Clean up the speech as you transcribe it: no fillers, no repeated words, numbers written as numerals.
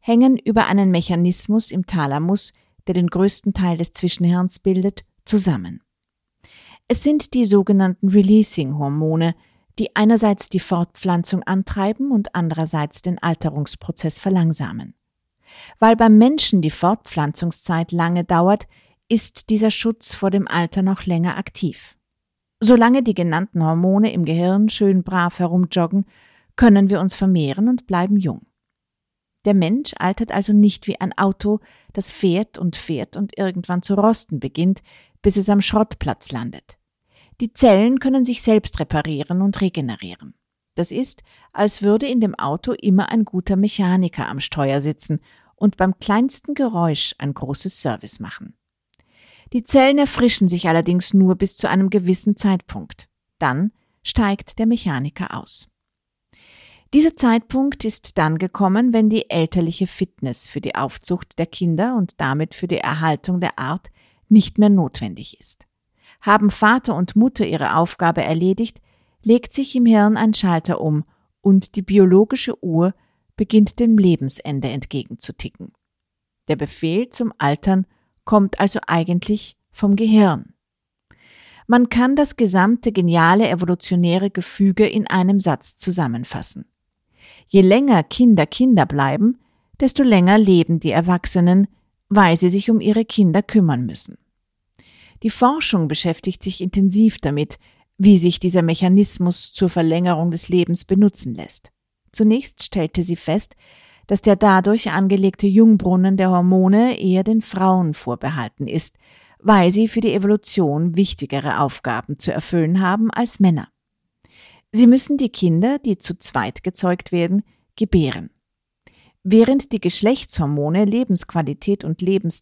hängen über einen Mechanismus im Thalamus, der den größten Teil des Zwischenhirns bildet, zusammen. Es sind die sogenannten Releasing-Hormone, die einerseits die Fortpflanzung antreiben und andererseits den Alterungsprozess verlangsamen. Weil beim Menschen die Fortpflanzungszeit lange dauert, ist dieser Schutz vor dem Alter noch länger aktiv. Solange die genannten Hormone im Gehirn schön brav herumjoggen, können wir uns vermehren und bleiben jung. Der Mensch altert also nicht wie ein Auto, das fährt und irgendwann zu rosten beginnt, bis es am Schrottplatz landet. Die Zellen können sich selbst reparieren und regenerieren. Das ist, als würde in dem Auto immer ein guter Mechaniker am Steuer sitzen und beim kleinsten Geräusch ein großes Service machen. Die Zellen erfrischen sich allerdings nur bis zu einem gewissen Zeitpunkt. Dann steigt der Mechaniker aus. Dieser Zeitpunkt ist dann gekommen, wenn die elterliche Fitness für die Aufzucht der Kinder und damit für die Erhaltung der Art nicht mehr notwendig ist. Haben Vater und Mutter ihre Aufgabe erledigt, legt sich im Hirn ein Schalter um und die biologische Uhr beginnt dem Lebensende entgegenzuticken. Der Befehl zum Altern kommt also eigentlich vom Gehirn. Man kann das gesamte geniale evolutionäre Gefüge in einem Satz zusammenfassen. Je länger Kinder Kinder bleiben, desto länger leben die Erwachsenen, weil sie sich um ihre Kinder kümmern müssen. Die Forschung beschäftigt sich intensiv damit, wie sich dieser Mechanismus zur Verlängerung des Lebens benutzen lässt. Zunächst stellte sie fest, dass der dadurch angelegte Jungbrunnen der Hormone eher den Frauen vorbehalten ist, weil sie für die Evolution wichtigere Aufgaben zu erfüllen haben als Männer. Sie müssen die Kinder, die zu zweit gezeugt werden, gebären. Während die Geschlechtshormone Lebensqualität und